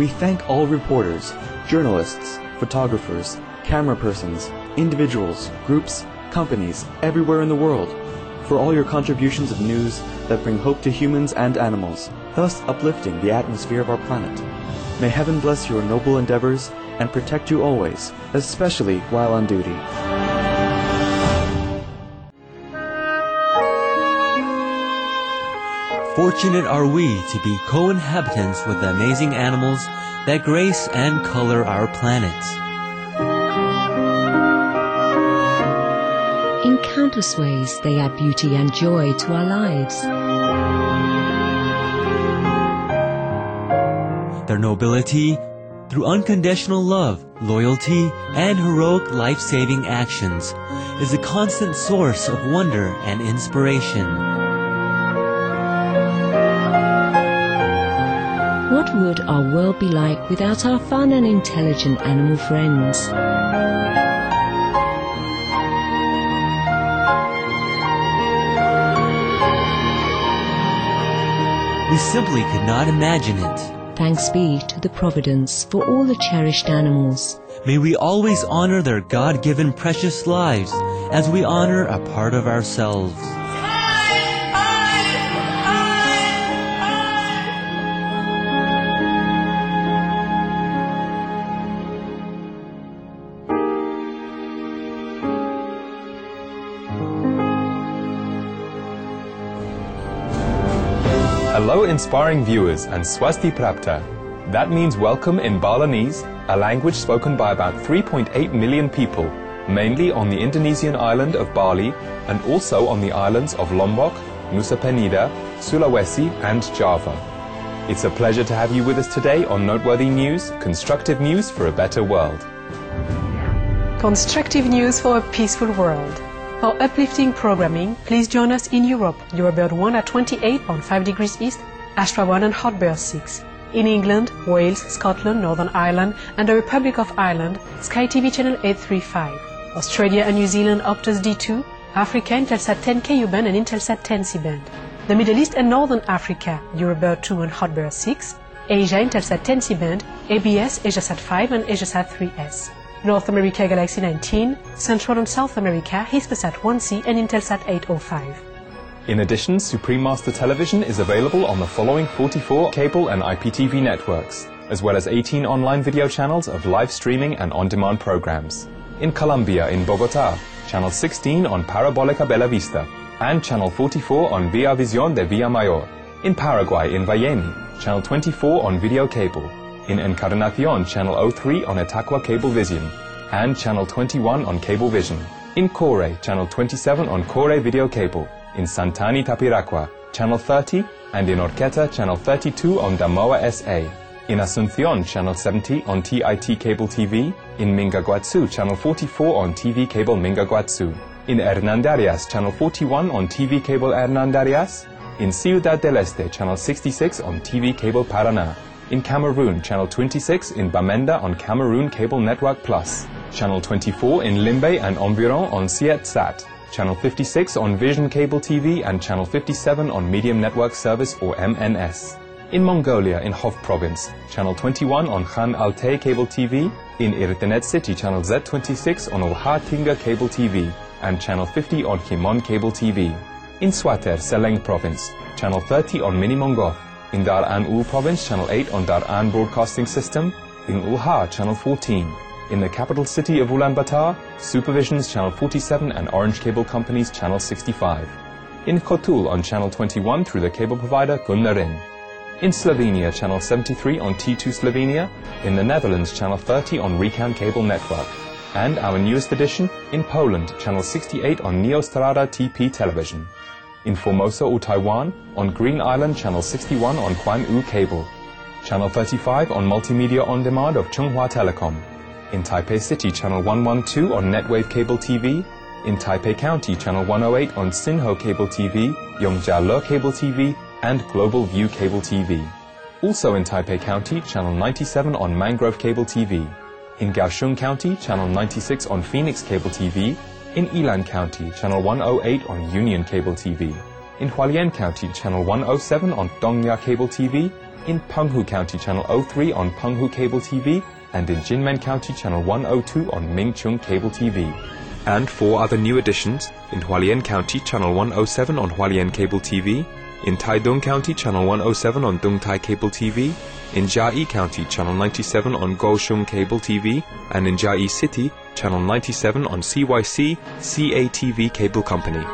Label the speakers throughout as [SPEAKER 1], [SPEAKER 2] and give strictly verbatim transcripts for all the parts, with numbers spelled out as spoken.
[SPEAKER 1] We thank all reporters, journalists, photographers, camera persons, individuals, groups, companies, everywhere in the world, for all your contributions of news that bring hope to humans and animals, thus uplifting the atmosphere of our planet. May heaven bless your noble endeavors and protect you always, especially while on duty.
[SPEAKER 2] Fortunate are we to be co-inhabitants with the amazing animals that grace and color our planet.
[SPEAKER 3] In countless ways, they add beauty and joy to our lives.
[SPEAKER 2] Their nobility, through unconditional love, loyalty, and heroic life-saving actions, is a constant source of wonder and inspiration.
[SPEAKER 3] What would our world be like without our fun and intelligent animal friends?
[SPEAKER 2] We simply could not imagine it.
[SPEAKER 3] Thanks be to the Providence for all the cherished animals.
[SPEAKER 2] May we always honor their God-given precious lives as we honor a part of ourselves.
[SPEAKER 4] Hello inspiring viewers and Swasti Prapta. That means welcome in Balinese, a language spoken by about three point eight million people, mainly on the Indonesian island of Bali and also on the islands of Lombok, Nusa Penida, Sulawesi and Java. It's a pleasure to have you with us today on Noteworthy News, constructive news for a better world.
[SPEAKER 5] Constructive news for a peaceful world. For uplifting programming, please join us in Europe, Eurobird one at twenty-eight on five degrees east, Astra one and Hotbird six. In England, Wales, Scotland, Northern Ireland and the Republic of Ireland, Sky T V channel eight thirty-five. Australia and New Zealand Optus D two, Africa Intelsat ten K U band and Intelsat ten C band. The Middle East and Northern Africa, Eurobird two and Hotbird six. Asia Intelsat ten C band, A B S, AsiaSat five and AsiaSat three S. North America Galaxy nineteen, Central and South America Hispasat one C and Intelsat eight oh five.
[SPEAKER 4] In addition, Supreme Master Television is available on the following forty-four cable and I P T V networks, as well as eighteen online video channels of live streaming and on-demand programs. In Colombia, in Bogotá, channel sixteen on Parabólica Bella Vista, and channel forty-four on Vía Visión de Villamayor. In Paraguay, in Valleni, channel twenty-four on video cable. In Encarnación, channel oh three on Etaqua Cablevision, and channel twenty-one on Cablevision. In Core, channel twenty-seven on Core Video Cable. In Santani Tapiraqua, channel thirty, and in Orqueta, channel thirty-two on Damoa S A. In Asunción, channel seventy on T I T Cable T V. In Mingaguazú, channel forty-four on T V Cable Mingaguazú. In Hernandarias, channel forty-one on T V Cable Hernandarias. In Ciudad del Este, channel sixty-six on T V Cable Paraná. In Cameroon, channel twenty-six in Bamenda on Cameroon Cable Network Plus. Channel twenty-four in Limbe and Environ on Sietsat. Channel fifty-six on Vision Cable T V and channel fifty-seven on Medium Network Service or M N S. In Mongolia, in Hof Province, channel twenty-one on Khan Altay Cable T V. In Irtenet City, channel Z twenty-six on Ulha Tinga Cable T V and channel fifty on Himon Cable T V. In Swater, Seleng Province, channel thirty on Mini Mongoth. In Dar An Ul Province, channel eight on Dar An Broadcasting System. In Ulha, channel fourteen. In the capital city of Ulaanbaatar, Supervision's channel forty-seven and Orange Cable Company's channel sixty-five. In Kotul on channel twenty-one through the cable provider Gunnarin. In Slovenia, channel seventy-three on T two Slovenia. In the Netherlands, channel thirty on Recam Cable Network. And our newest edition, in Poland, channel sixty-eight on Neostrada T P Television. In Formosa or Taiwan, on Green Island, channel sixty-one on Kwan Oo Cable. Channel thirty-five on Multimedia On Demand of Chunghwa Telecom. In Taipei City, channel one twelve on Netwave Cable T V. In Taipei County, channel one oh eight on Sinho Cable T V, Yongjia Le Cable T V, and Global View Cable T V. Also in Taipei County, channel ninety-seven on Mangrove Cable T V. In Kaohsiung County, channel ninety-six on Phoenix Cable T V. In Ilan County, channel one oh eight on Union Cable T V. In Hualien County, channel one oh seven on Dongya Cable T V, in Penghu County, channel oh three on Penghu Cable T V, and in Jinmen County, channel one oh two on Mingchung Cable T V. And four other new additions: in Hualien County, channel one oh seven on Hualien Cable T V, in Taidong County, channel one oh seven on Dongtai Cable T V, in Jiayi County, channel ninety-seven on Kaohsiung Cable T V, and in Jiayi City, channel ninety-seven on C Y C C A T V Cable Company.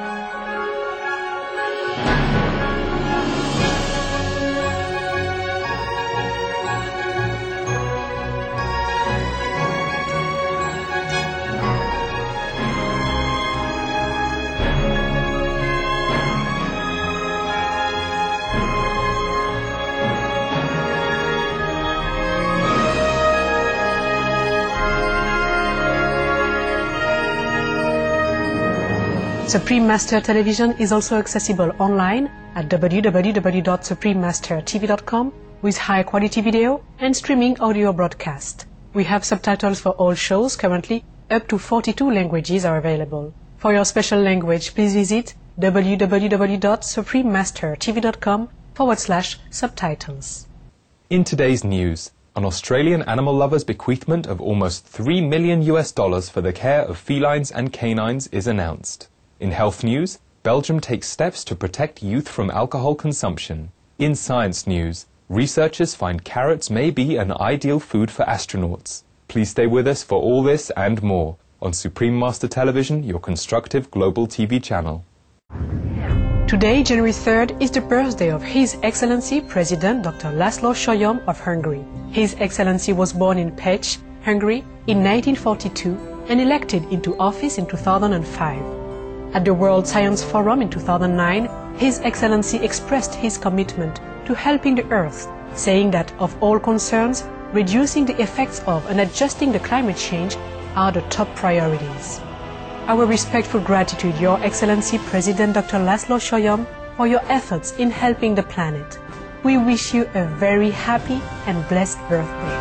[SPEAKER 5] Supreme Master Television is also accessible online at w w w dot supreme master t v dot com with high-quality video and streaming audio broadcast. We have subtitles for all shows. Currently, up to forty-two languages are available. For your special language, please visit w w w dot supreme master t v dot com forward slash subtitles.
[SPEAKER 4] In today's news, an Australian animal lover's bequeathment of almost three million U S dollars for the care of felines and canines is announced. In health news, Belgium takes steps to protect youth from alcohol consumption. In science news, researchers find carrots may be an ideal food for astronauts. Please stay with us for all this and more on Supreme Master Television, your constructive global T V channel.
[SPEAKER 5] Today, January third, is the birthday of His Excellency President Doctor László Solyom of Hungary. His Excellency was born in Pécs, Hungary in nineteen forty-two and elected into office in two thousand five. At the World Science Forum in two thousand nine, His Excellency expressed his commitment to helping the Earth, saying that of all concerns, reducing the effects of and adjusting the climate change are the top priorities. Our respectful gratitude, Your Excellency President Doctor László Solyom, for your efforts in helping the planet. We wish you a very happy and blessed birthday.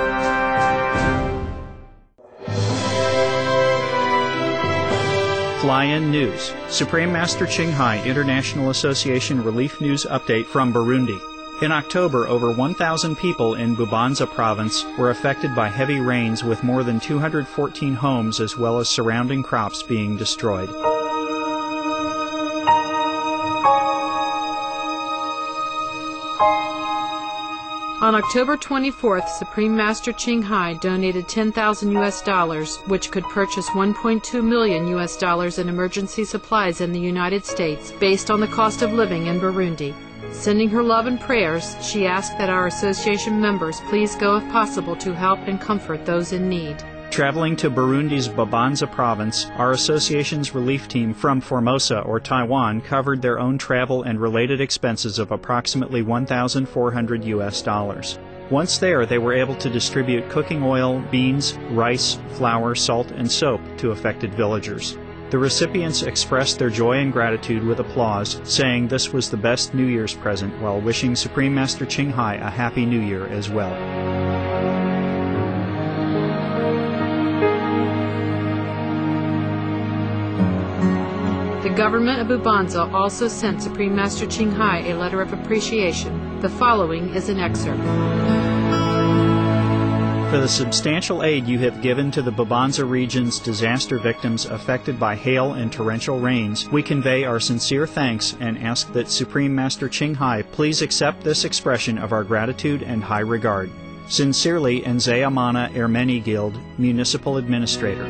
[SPEAKER 6] Fly-in News, Supreme Master Ching Hai International Association Relief News Update from Burundi. In October, over one thousand people in Bubanza province were affected by heavy rains, with more than two hundred fourteen homes as well as surrounding crops being destroyed.
[SPEAKER 7] On October twenty-fourth, Supreme Master Ching Hai donated ten thousand U S dollars, which could purchase one point two million U S dollars in emergency supplies in the United States, based on the cost of living in Burundi. Sending her love and prayers, she asked that our association members please go if possible to help and comfort those in need.
[SPEAKER 6] Traveling to Burundi's Bubanza province, our association's relief team from Formosa or Taiwan covered their own travel and related expenses of approximately one thousand four hundred U S dollars. Once there, they were able to distribute cooking oil, beans, rice, flour, salt, and soap to affected villagers. The recipients expressed their joy and gratitude with applause, saying this was the best New Year's present, while wishing Supreme Master Ching Hai a Happy New Year as well.
[SPEAKER 7] The government of Bubanza also sent Supreme Master Ching Hai a letter of appreciation. The following is an excerpt.
[SPEAKER 6] For the substantial aid you have given to the Bubanza region's disaster victims affected by hail and torrential rains, we convey our sincere thanks and ask that Supreme Master Ching Hai please accept this expression of our gratitude and high regard. Sincerely, Nzeyamana Ermeni Guild, Municipal Administrator.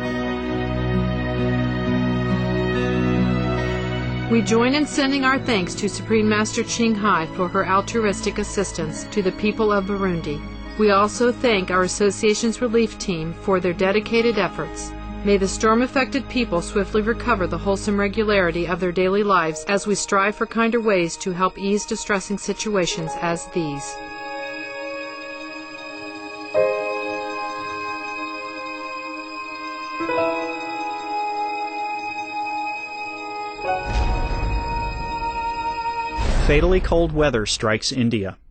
[SPEAKER 7] We join in sending our thanks to Supreme Master Ching Hai for her altruistic assistance to the people of Burundi. We also thank our association's relief team for their dedicated efforts. May the storm-affected people swiftly recover the wholesome regularity of their daily lives as we strive for kinder ways to help ease distressing situations as these.
[SPEAKER 6] Fatally cold weather strikes India.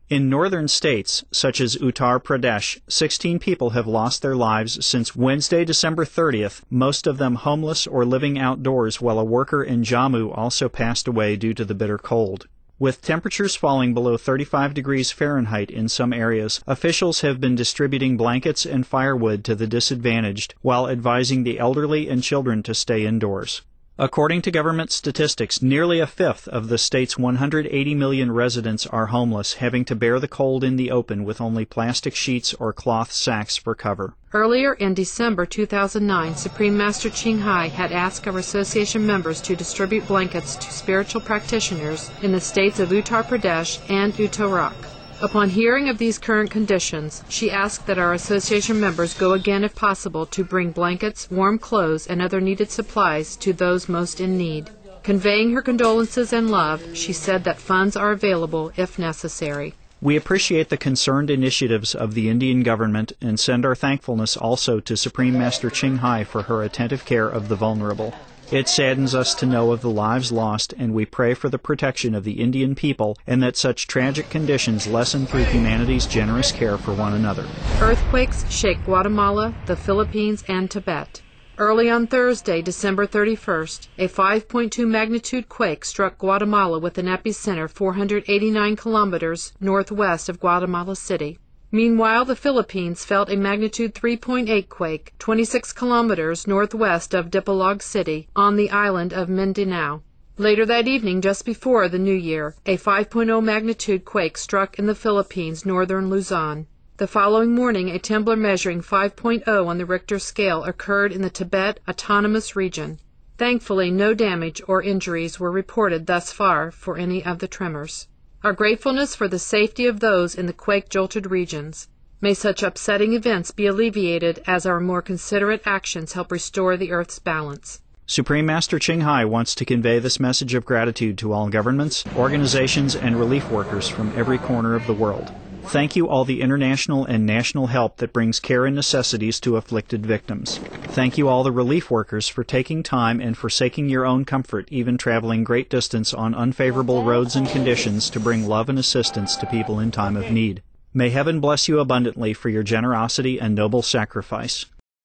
[SPEAKER 6] In northern states, such as Uttar Pradesh, sixteen people have lost their lives since Wednesday, December thirtieth, most of them homeless or living outdoors, while a worker in Jammu also passed away due to the bitter cold. With temperatures falling below thirty-five degrees Fahrenheit in some areas, officials have been distributing blankets and firewood to the disadvantaged while advising the elderly and children to stay indoors. According to government statistics, nearly a fifth of the state's one hundred eighty million residents are homeless, having to bear the cold in the open with only plastic sheets or cloth sacks for cover.
[SPEAKER 7] Earlier in December two thousand nine, Supreme Master Ching Hai had asked our association members to distribute blankets to spiritual practitioners in the states of Uttar Pradesh and Uttarakhand. Upon hearing of these current conditions, she asked that our association members go again if possible to bring blankets, warm clothes, and other needed supplies to those most in need. Conveying her condolences and love, she said that funds are available if necessary.
[SPEAKER 6] We appreciate the concerned initiatives of the Indian government and send our thankfulness also to Supreme Master Ching Hai for her attentive care of the vulnerable. It saddens us to know of the lives lost, and we pray for the protection of the Indian people and that such tragic conditions lessen through humanity's generous care for one another.
[SPEAKER 7] Earthquakes shake Guatemala, the Philippines, and Tibet. Early on Thursday, December thirty-first, a five point two magnitude quake struck Guatemala with an epicenter four hundred eighty-nine kilometers northwest of Guatemala City. Meanwhile, the Philippines felt a magnitude three point eight quake twenty-six kilometers northwest of Dipolog City on the island of Mindanao. Later that evening, just before the New Year, a five point oh magnitude quake struck in the Philippines' northern Luzon. The following morning, a trembler measuring five point oh on the Richter scale occurred in the Tibet Autonomous Region. Thankfully, no damage or injuries were reported thus far for any of the tremors. Our gratefulness for the safety of those in the quake-jolted regions. May such upsetting events be alleviated as our more considerate actions help restore the Earth's balance.
[SPEAKER 6] Supreme Master Ching Hai wants to convey this message of gratitude to all governments, organizations, and relief workers from every corner of the world. Thank you all the international and national help that brings care and necessities to afflicted victims. Thank you all the relief workers for taking time and forsaking your own comfort, even traveling great distance on unfavorable roads and conditions to bring love and assistance to people in time of need. May heaven bless you abundantly for your generosity and noble sacrifice.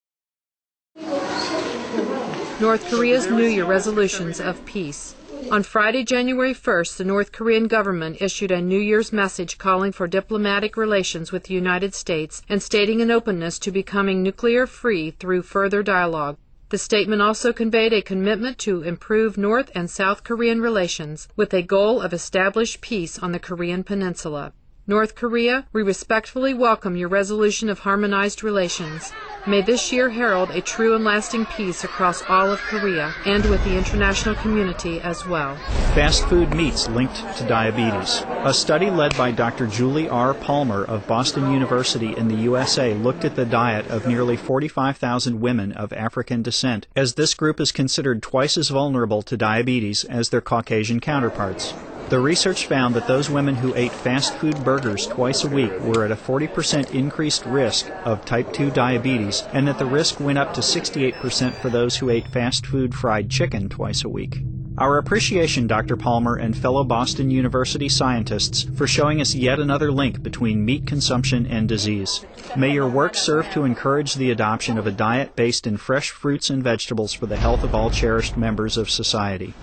[SPEAKER 7] North Korea's New Year resolutions of peace. On Friday, January first, the North Korean government issued a New Year's message calling for diplomatic relations with the United States and stating an openness to becoming nuclear-free through further dialogue. The statement also conveyed a commitment to improve North and South Korean relations with a goal of established peace on the Korean Peninsula. North Korea, we respectfully welcome your resolution of harmonized relations. May this year herald a true and lasting peace across all of Korea and with the international community as well.
[SPEAKER 6] Fast food meats linked to diabetes. A study led by Doctor Julie R. Palmer of Boston University in the U S A looked at the diet of nearly forty-five thousand women of African descent, as this group is considered twice as vulnerable to diabetes as their Caucasian counterparts. The research found that those women who ate fast food burgers twice a week were at a forty percent increased risk of type two diabetes, and that the risk went up to sixty-eight percent for those who ate fast food fried chicken twice a week. Our appreciation, Doctor Palmer and fellow Boston University scientists, for showing us yet another link between meat consumption and disease. May your work serve to encourage the adoption of a diet based in fresh fruits and vegetables for the health of all cherished members of society.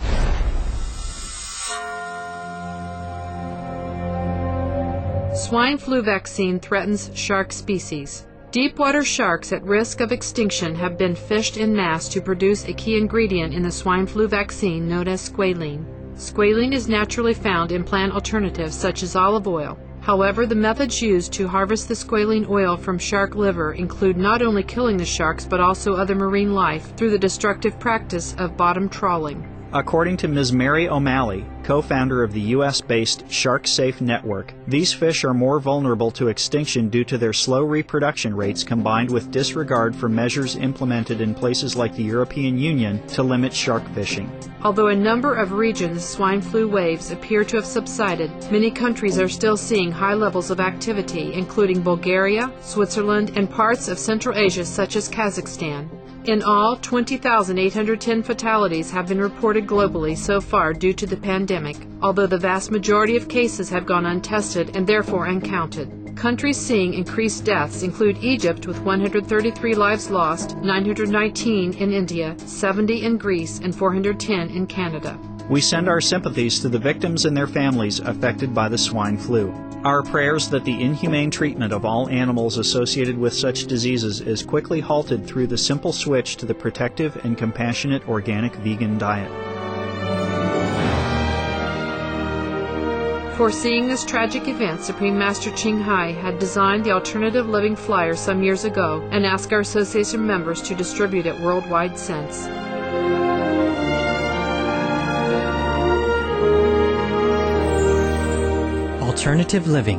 [SPEAKER 7] Swine flu vaccine threatens shark species. Deepwater sharks at risk of extinction have been fished en masse to produce a key ingredient in the swine flu vaccine known as squalene. Squalene is naturally found in plant alternatives such as olive oil. However, the methods used to harvest the squalene oil from shark liver include not only killing the sharks but also other marine life through the destructive practice of bottom trawling.
[SPEAKER 6] According to Miz Mary O'Malley, co-founder of the U S-based SharkSafe Network, these fish are more vulnerable to extinction due to their slow reproduction rates combined with disregard for measures implemented in places like the European Union to limit shark fishing.
[SPEAKER 7] Although a number of regions' swine flu waves appear to have subsided, many countries are still seeing high levels of activity, including Bulgaria, Switzerland, and parts of Central Asia such as Kazakhstan. In all, twenty thousand eight hundred ten fatalities have been reported globally so far due to the pandemic, although the vast majority of cases have gone untested and therefore uncounted. Countries seeing increased deaths include Egypt with one hundred thirty-three lives lost, nine hundred nineteen in India, seventy in Greece, and four hundred ten in Canada.
[SPEAKER 6] We send our sympathies to the victims and their families affected by the swine flu. Our prayers that the inhumane treatment of all animals associated with such diseases is quickly halted through the simple switch to the protective and compassionate organic vegan diet.
[SPEAKER 7] Foreseeing this tragic event, Supreme Master Ching Hai had designed the Alternative Living Flyer some years ago and asked our association members to distribute it worldwide since.
[SPEAKER 8] Alternative living.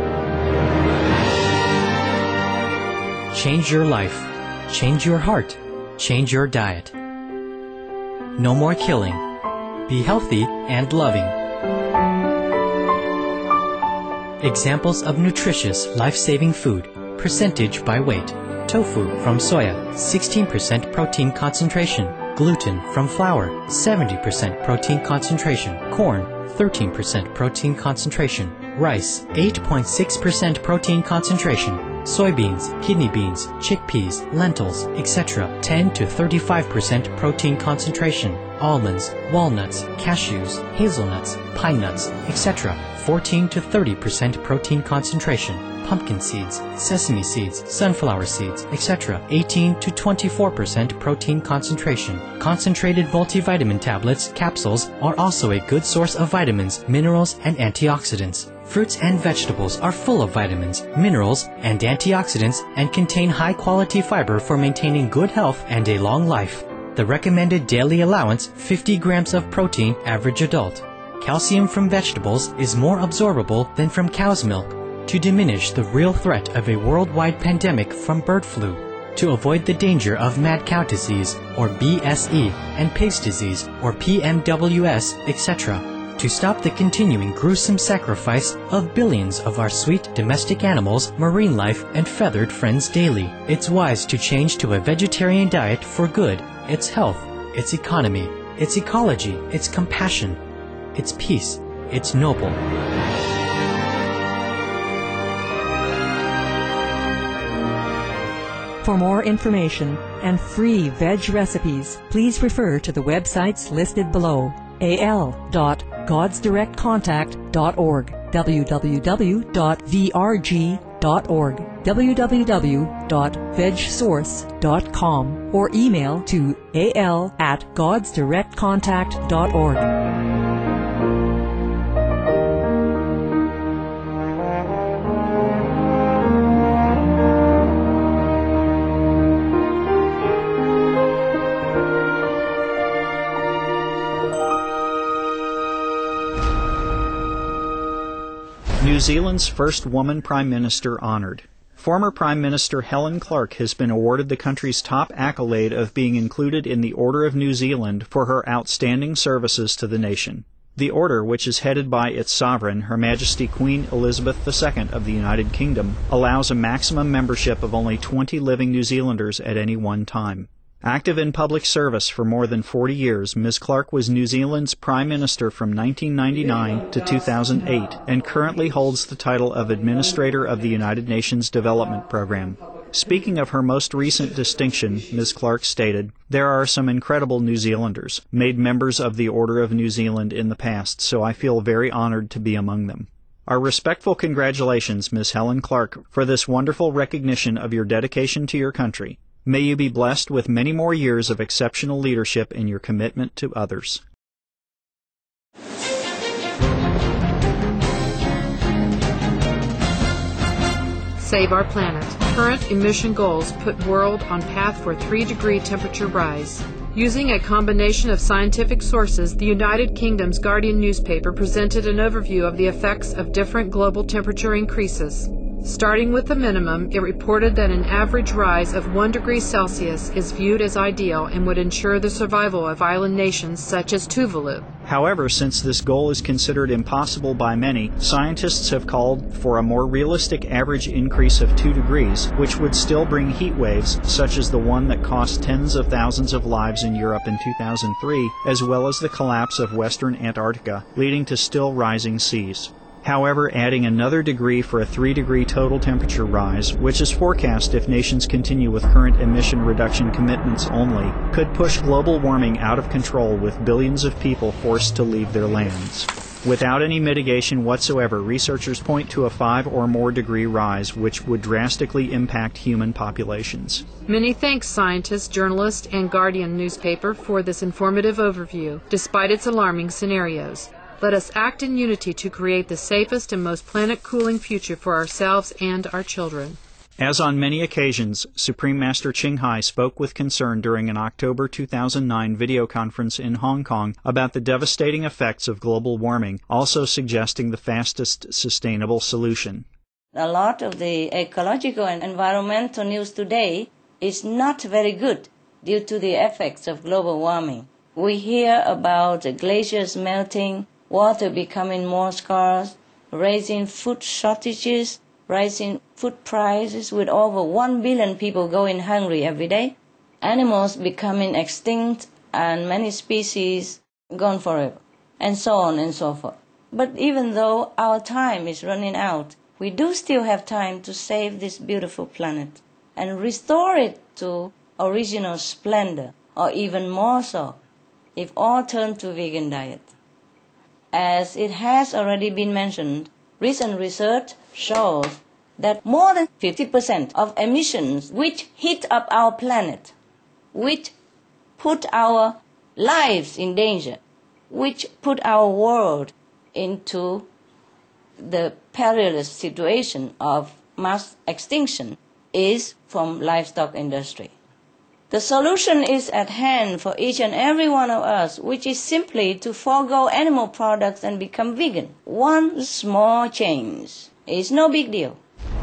[SPEAKER 8] Change your life. Change your heart. Change your diet. No more killing. Be healthy and loving. Examples of nutritious, life-saving food. Percentage by weight. Tofu from soya, sixteen percent protein concentration. Gluten from flour, seventy percent protein concentration. Corn, thirteen percent protein concentration. Rice, eight point six percent protein concentration. Soybeans, kidney beans, chickpeas, lentils, et cetera ten to thirty-five percent protein concentration. Almonds, walnuts, cashews, hazelnuts, pine nuts, et cetera fourteen to thirty percent protein concentration. Pumpkin seeds, sesame seeds, sunflower seeds, et cetera eighteen to twenty-four percent protein concentration. Concentrated multivitamin tablets, capsules are also a good source of vitamins, minerals, and antioxidants. Fruits and vegetables are full of vitamins, minerals, and antioxidants and contain high-quality fiber for maintaining good health and a long life. The recommended daily allowance, fifty grams of protein, average adult. Calcium from vegetables is more absorbable than from cow's milk. To diminish the real threat of a worldwide pandemic from bird flu, to avoid the danger of mad cow disease, or B S E, and pigs disease, or P M W S, et cetera, to stop the continuing gruesome sacrifice of billions of our sweet domestic animals, marine life, and feathered friends daily. It's wise to change to a vegetarian diet for good, its health, its economy, its ecology, its compassion, its peace, its noble.
[SPEAKER 9] For more information and free veg recipes, please refer to the websites listed below: a l dot gods direct contact dot org, w w w dot v r g dot org, w w w dot veg source dot com, or email to a l at gods direct contact dot org.
[SPEAKER 6] New Zealand's first woman Prime Minister honored. Former Prime Minister Helen Clark has been awarded the country's top accolade of being included in the Order of New Zealand for her outstanding services to the nation. The order, which is headed by its sovereign, Her Majesty Queen Elizabeth the Second of the United Kingdom, allows a maximum membership of only twenty living New Zealanders at any one time. Active in public service for more than forty years, Miz Clark was New Zealand's Prime Minister from nineteen ninety-nine to two thousand eight and currently holds the title of Administrator of the United Nations Development Program. Speaking of her most recent distinction, Miz Clark stated, "There are some incredible New Zealanders, made members of the Order of New Zealand in the past, so I feel very honored to be among them. Our respectful congratulations, Miz Helen Clark, for this wonderful recognition of your dedication to your country. May you be blessed with many more years of exceptional leadership in your commitment to others."
[SPEAKER 7] Save our planet. Current emission goals put world on path for three degree temperature rise. Using a combination of scientific sources, the United Kingdom's Guardian newspaper presented an overview of the effects of different global temperature increases. Starting with the minimum, it reported that an average rise of one degree Celsius is viewed as ideal and would ensure the survival of island nations such as Tuvalu.
[SPEAKER 6] However, since this goal is considered impossible by many, scientists have called for a more realistic average increase of two degrees, which would still bring heat waves, such as the one that cost tens of thousands of lives in Europe in two thousand three, as well as the collapse of western Antarctica, leading to still rising seas. However, adding another degree for a three degree total temperature rise, which is forecast if nations continue with current emission reduction commitments only, could push global warming out of control with billions of people forced to leave their lands. Without any mitigation whatsoever, researchers point to a five or more degree rise, which would drastically impact human populations.
[SPEAKER 7] Many thanks, scientist, journalist, and Guardian newspaper for this informative overview, despite its alarming scenarios. Let us act in unity to create the safest and most planet-cooling future for ourselves and our children.
[SPEAKER 6] As on many occasions, Supreme Master Ching Hai spoke with concern during an October two thousand nine video conference in Hong Kong about the devastating effects of global warming, also suggesting the fastest sustainable solution.
[SPEAKER 10] A lot of the ecological and environmental news today is not very good due to the effects of global warming. We hear about glaciers melting, water becoming more scarce, rising food shortages, rising food prices with over one billion people going hungry every day, animals becoming extinct and many species gone forever, and so on and so forth. But even though our time is running out, we do still have time to save this beautiful planet and restore it to original splendor, or even more so, if all turn to vegan diet. As it has already been mentioned, recent research shows that more than fifty percent of emissions which heat up our planet, which put our lives in danger, which put our world into the perilous situation of mass extinction, is from livestock industry. The solution is at hand for each and every one of us, which is simply to forego animal products and become vegan. One small change is no big deal.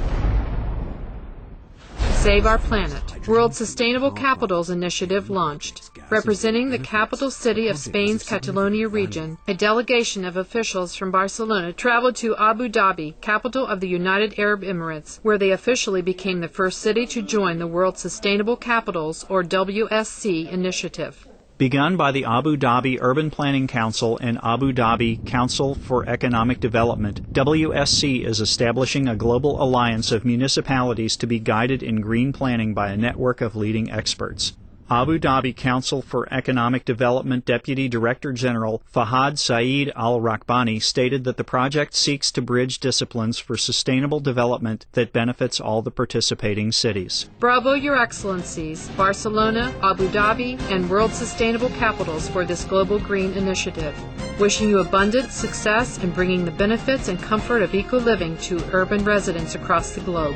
[SPEAKER 7] Save Our Planet. World Sustainable Capitals Initiative launched. Representing the capital city of Spain's Catalonia region, a delegation of officials from Barcelona traveled to Abu Dhabi, capital of the United Arab Emirates, where they officially became the first city to join the World Sustainable Capitals, or W S C, initiative.
[SPEAKER 6] Begun by the Abu Dhabi Urban Planning Council and Abu Dhabi Council for Economic Development, W S C is establishing a global alliance of municipalities to be guided in green planning by a network of leading experts. Abu Dhabi Council for Economic Development Deputy Director General Fahad Saeed Al-Rakbani stated that the project seeks to bridge disciplines for sustainable development that benefits all the participating cities.
[SPEAKER 7] Bravo, Your Excellencies, Barcelona, Abu Dhabi, and World Sustainable Capitals for this global green initiative. Wishing you abundant success in bringing the benefits and comfort of eco-living to urban residents across the globe.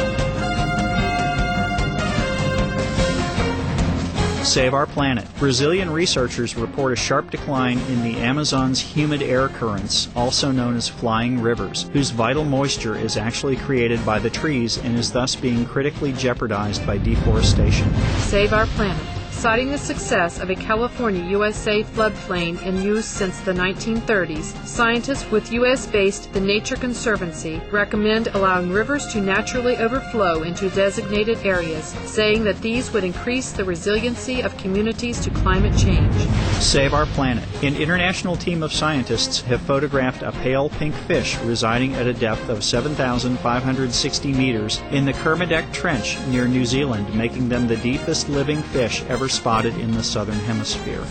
[SPEAKER 6] Save Our Planet. Brazilian researchers report a sharp decline in the Amazon's humid air currents, also known as flying rivers, whose vital moisture is actually created by the trees and is thus being critically jeopardized by deforestation.
[SPEAKER 7] Save Our Planet. Citing the success of a California U S A floodplain in use since the nineteen thirties, scientists with U S-based The Nature Conservancy recommend allowing rivers to naturally overflow into designated areas, saying that these would increase the resiliency of communities to climate change.
[SPEAKER 6] Save Our Planet. An international team of scientists have photographed a pale pink fish residing at a depth of seven thousand five hundred sixty meters in the Kermadec Trench near New Zealand, making them the deepest living fish ever spotted in the southern hemisphere.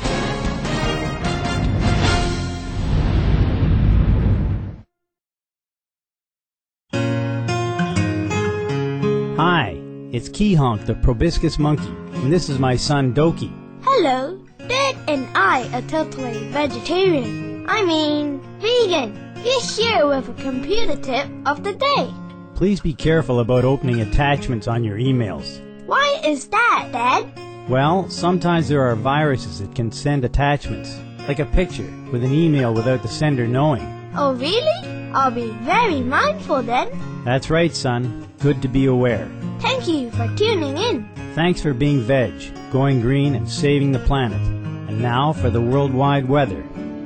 [SPEAKER 11] Hi, it's Keyhonk, the proboscis monkey, and this is my son Doki.
[SPEAKER 12] Hello, Dad and I are totally vegetarian. I mean, vegan. Here's here with a computer tip of the day.
[SPEAKER 11] Please be careful about opening attachments on your emails.
[SPEAKER 12] Why is that, Dad?
[SPEAKER 11] Well, sometimes there are viruses that can send attachments, like a picture with an email without the sender knowing.
[SPEAKER 12] Oh, really? I'll be very mindful then.
[SPEAKER 11] That's right, son. Good to be aware.
[SPEAKER 12] Thank you for tuning in.
[SPEAKER 11] Thanks for being veg, going green, and saving the planet. And now for the worldwide weather.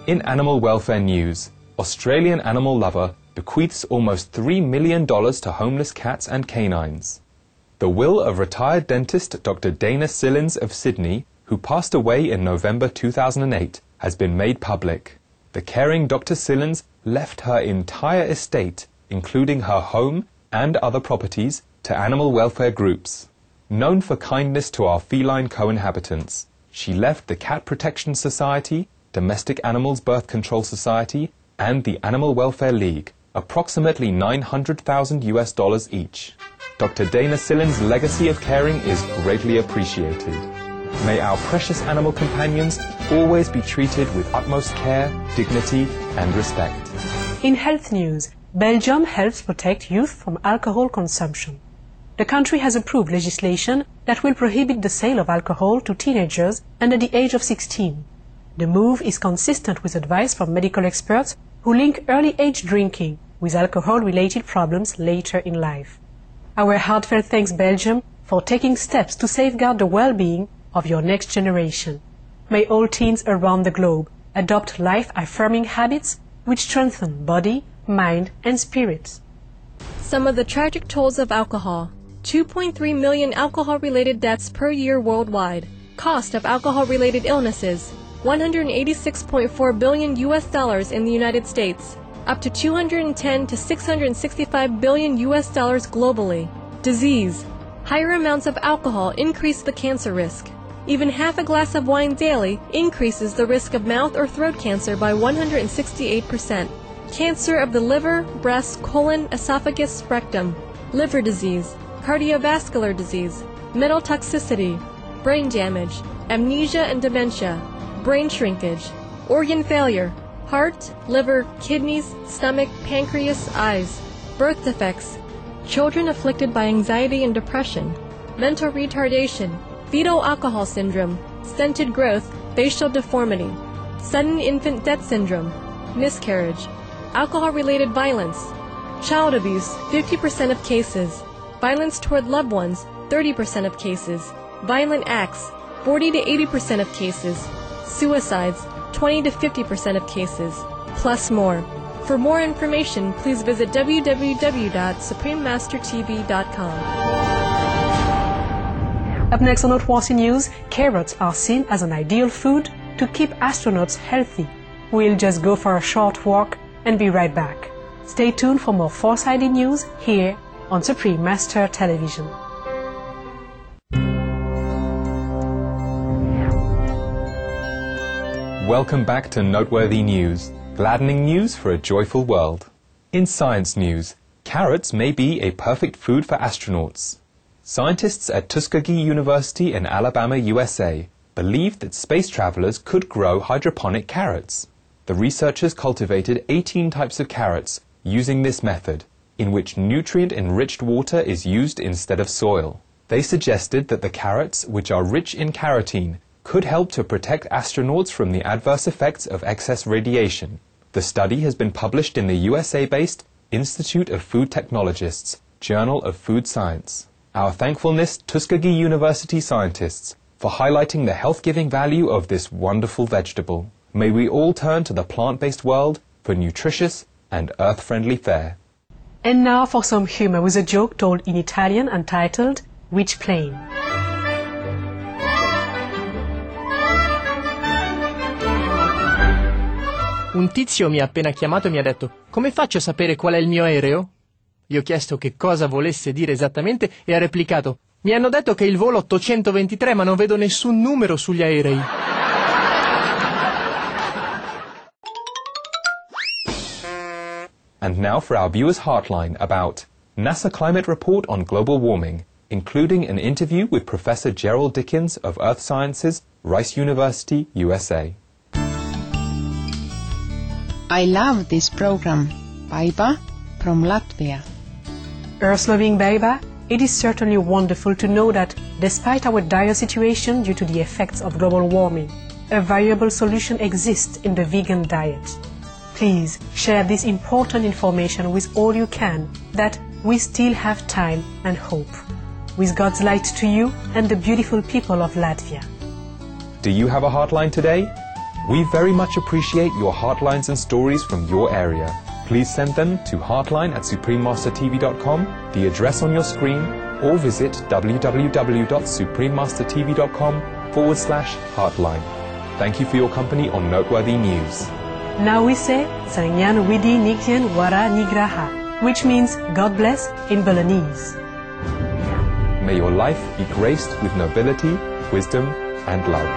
[SPEAKER 4] In animal welfare news, Australian animal lover bequeaths almost three million dollars to homeless cats and canines. The will of retired dentist Doctor Dana Sillins of Sydney, who passed away in November two thousand eight, has been made public. The caring Doctor Sillins left her entire estate, including her home and other properties, to animal welfare groups. Known for kindness to our feline co-inhabitants, she left the Cat Protection Society, Domestic Animals Birth Control Society, and the Animal Welfare League, approximately nine hundred thousand U S dollars each. Doctor Dana Sillins' legacy of caring is greatly appreciated. May our precious animal companions always be treated with utmost care, dignity, and respect.
[SPEAKER 5] In health news, Belgium helps protect youth from alcohol consumption. The country has approved legislation that will prohibit the sale of alcohol to teenagers under the age of sixteen. The move is consistent with advice from medical experts who link early age drinking with alcohol-related problems later in life. Our heartfelt thanks Belgium for taking steps to safeguard the well-being of your next generation. May all teens around the globe adopt life-affirming habits which strengthen body, mind, and spirit.
[SPEAKER 13] Some of the tragic tolls of alcohol. two point three million alcohol-related deaths per year worldwide. Cost of alcohol-related illnesses. one hundred eighty-six point four billion U S dollars in the United States. Up to two hundred ten to six hundred sixty-five billion U S dollars globally. Disease. Higher amounts of alcohol increase the cancer risk. Even half a glass of wine daily increases the risk of mouth or throat cancer by one hundred sixty-eight percent. Cancer of the liver, breast, colon, esophagus, rectum. Liver disease. Cardiovascular disease. Metal toxicity. Brain damage. Amnesia and dementia. Brain shrinkage. Organ failure. Heart, liver, kidneys, stomach, pancreas, eyes. Birth defects. Children afflicted by anxiety and depression. Mental retardation. Fetal alcohol syndrome. Stunted growth. Facial deformity. Sudden infant death syndrome. Miscarriage. Alcohol-related violence. Child abuse, fifty percent of cases. Violence toward loved ones, thirty percent of cases. Violent acts, forty to eighty percent of cases. Suicides, twenty to fifty percent of cases. Plus more. For more information, please visit w w w dot supreme master t v dot com.
[SPEAKER 5] Up next on Noteworthy News, carrots are seen as an ideal food to keep astronauts healthy. We'll just go for a short walk and be right back. Stay tuned for more four-sided news here on Supreme Master Television.
[SPEAKER 4] Welcome back to Noteworthy News, gladdening news for a joyful world. In science news, carrots may be a perfect food for astronauts. Scientists at Tuskegee University in Alabama, U S A, believed that space travelers could grow hydroponic carrots. The researchers cultivated eighteen types of carrots using this method, in which nutrient-enriched water is used instead of soil. They suggested that the carrots, which are rich in carotene, could help to protect astronauts from the adverse effects of excess radiation. The study has been published in the U S A-based Institute of Food Technologists, Journal of Food Science. Our thankfulness, Tuskegee University scientists, for highlighting the health-giving value of this wonderful vegetable. May we all turn to the plant-based world for nutritious and earth-friendly fare.
[SPEAKER 5] And now for some humor with a joke told in Italian entitled Which Plane?
[SPEAKER 14] Un tizio mi ha appena chiamato e mi ha detto: come faccio a sapere qual è il mio aereo? Gli ho chiesto che cosa volesse dire esattamente e ha replicato: mi hanno detto che è il volo ottocentoventitré, ma non vedo nessun numero sugli aerei.
[SPEAKER 4] And now for our viewers' Heartline about NASA Climate Report on Global Warming, including an interview with Professor Gerald Dickens of Earth Sciences, Rice University, U S A.
[SPEAKER 15] I love this program. Baiba from Latvia.
[SPEAKER 5] Earth-loving Baiba, it is certainly wonderful to know that, despite our dire situation due to the effects of global warming, a viable solution exists in the vegan diet. Please share this important information with all you can, that we still have time and hope. With God's light to you and the beautiful people of Latvia.
[SPEAKER 4] Do you have a Heartline today? We very much appreciate your heartlines and stories from your area. Please send them to heartline at supreme master t v dot com, the address on your screen, or visit www.suprememastertv.com forward slash heartline. Thank you for your company on Noteworthy News.
[SPEAKER 5] Now we say, Sangyan Widi Nikyan Wara Nigraha, which means God bless in Balinese.
[SPEAKER 4] May your life be graced with nobility, wisdom, and love.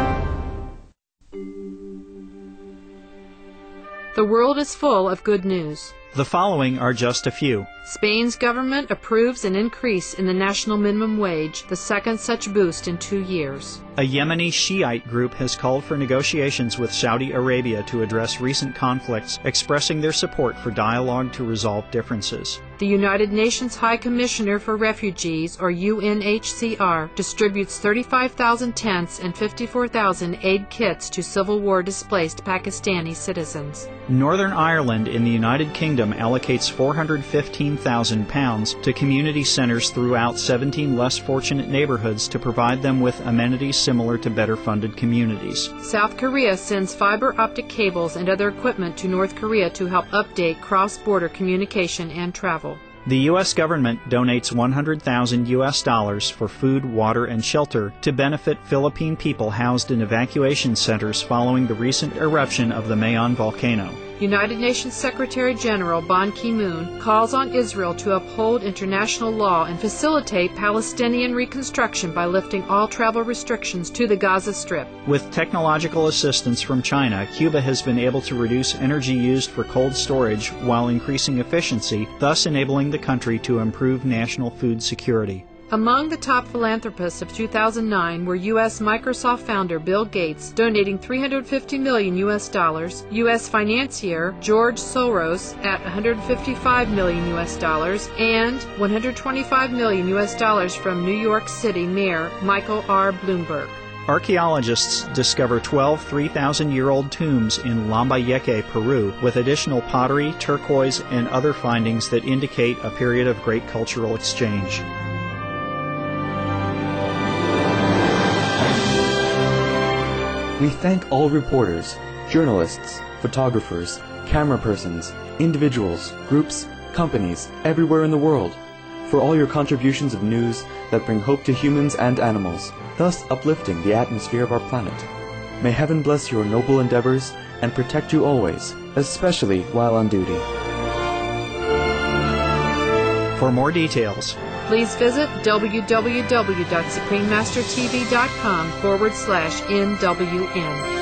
[SPEAKER 7] The world is full of good news.
[SPEAKER 6] The following are just a few.
[SPEAKER 7] Spain's government approves an increase in the national minimum wage, the second such boost in two years.
[SPEAKER 6] A Yemeni Shiite group has called for negotiations with Saudi Arabia to address recent conflicts, expressing their support for dialogue to resolve differences.
[SPEAKER 7] The United Nations High Commissioner for Refugees, or U N H C R, distributes thirty-five thousand tents and fifty-four thousand aid kits to Civil War displaced Pakistani citizens.
[SPEAKER 6] Northern Ireland in the United Kingdom allocates four hundred fifteen thousand pounds to community centres throughout seventeen less fortunate neighbourhoods to provide them with amenities similar to better funded communities.
[SPEAKER 7] South Korea sends fiber optic cables and other equipment to North Korea to help update cross-border communication and travel.
[SPEAKER 6] The U S government donates one hundred thousand U S dollars for food, water, and shelter to benefit Philippine people housed in evacuation centers following the recent eruption of the Mayon volcano.
[SPEAKER 7] United Nations Secretary General Ban Ki-moon calls on Israel to uphold international law and facilitate Palestinian reconstruction by lifting all travel restrictions to the Gaza Strip.
[SPEAKER 6] With technological assistance from China, Cuba has been able to reduce energy used for cold storage while increasing efficiency, thus enabling the country to improve national food security.
[SPEAKER 7] Among the top philanthropists of two thousand nine were U S Microsoft founder Bill Gates, donating three hundred fifty million U S dollars, U S financier George Soros at one hundred fifty-five million U S dollars, and one hundred twenty-five million U S dollars from New York City Mayor Michael R. Bloomberg.
[SPEAKER 6] Archaeologists discover twelve three thousand year old tombs in Lambayeque, Peru, with additional pottery, turquoise, and other findings that indicate a period of great cultural exchange.
[SPEAKER 1] We thank all reporters, journalists, photographers, camera persons, individuals, groups, companies, everywhere in the world, for all your contributions of news that bring hope to humans and animals, thus uplifting the atmosphere of our planet. May heaven bless your noble endeavors and protect you always, especially while on duty.
[SPEAKER 6] For more details,
[SPEAKER 7] please visit www.suprememastertv.com forward slash NWN.